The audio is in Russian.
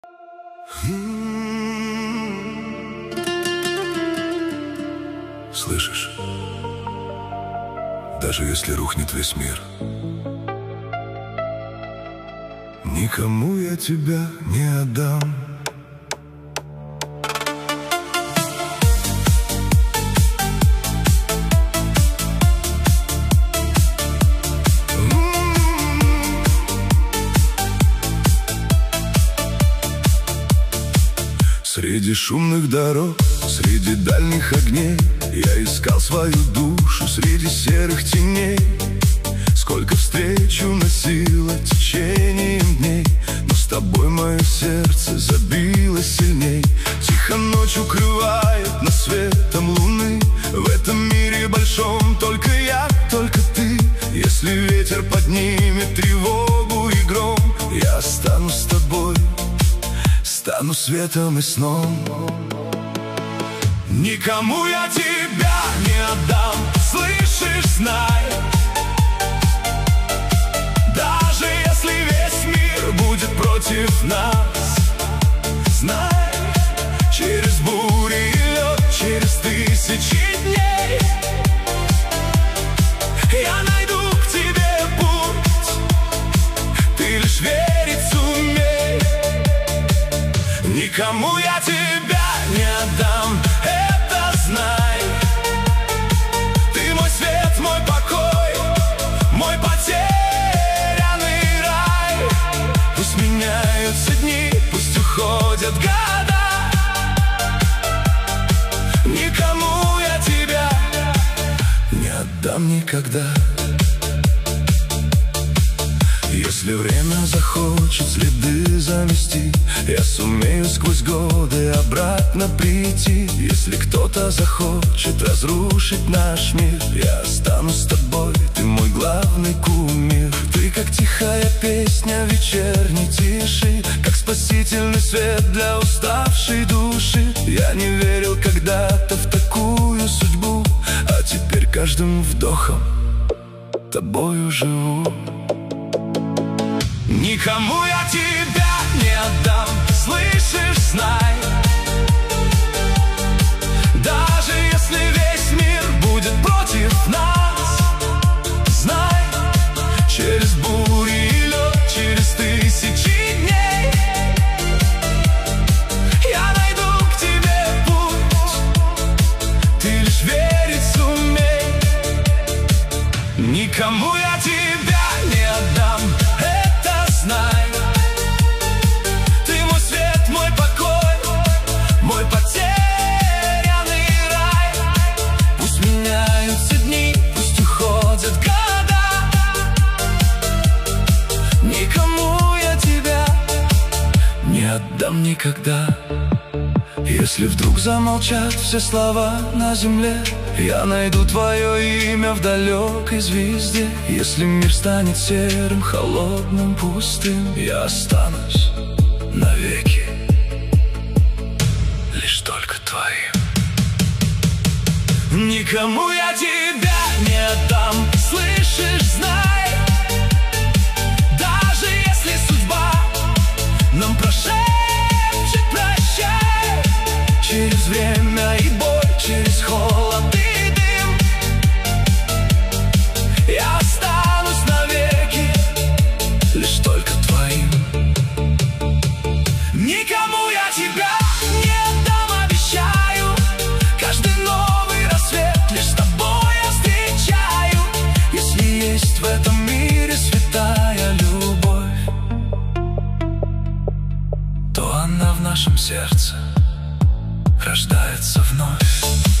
Слышишь? Даже если рухнет весь мир, никому я тебя не отдам. Среди шумных дорог, среди дальних огней я искал свою душу среди серых теней. Сколько встреч уносило течением дней, но с тобой мое сердце забилось сильней. Тихо ночь укрывает нас светом луны. В этом мире большом только я, только ты. Если ветер поднимет тревогу и гром, я останусь с тобой, стану светом и сном. Никому я тебя не отдам, слышишь, знай. Даже если весь мир будет против нас, знай, через бури и лед, через тысячи дней я найду к тебе путь. Ты лишь верить сумей. Никому я тебя не отдам, это знай. Ты мой свет, мой покой, мой потерянный рай. Пусть меняются дни, пусть уходят года, никому я тебя не отдам никогда. Если время захочет следы замести, я сумею сквозь годы обратно прийти. Если кто-то захочет разрушить наш мир, я останусь с тобой, ты мой главный кумир. Ты как тихая песня в вечерней тиши, как спасительный свет для уставшей души. Я не верил когда-то в такую судьбу, а теперь каждым вдохом тобою живу. Никому я тебя не отдам, слышишь, знай. Даже если весь мир будет против нас, знай, через бури и лед, через тысячи дней я найду к тебе путь. Ты лишь верить сумей. Никому я тебя не отдам, знай. Ты мой свет, мой покой, мой потерянный рай. Пусть меняются дни, пусть уходят года, никому я тебя не отдам никогда. Если вдруг замолчат все слова на земле, я найду твое имя в далекой звезде. Если мир станет серым, холодным, пустым, я останусь навеки лишь только твоим. Никому я тебя не отдам, слышишь, знай. Даже если судьба нам прошепчет прощай, через время и боль, через холод и дым, я останусь навеки лишь только твоим. Никому я тебя не отдам, обещаю. Каждый новый рассвет лишь с тобой я встречаю. Если есть в этом мире святая любовь, то она в нашем сердце рождается вновь.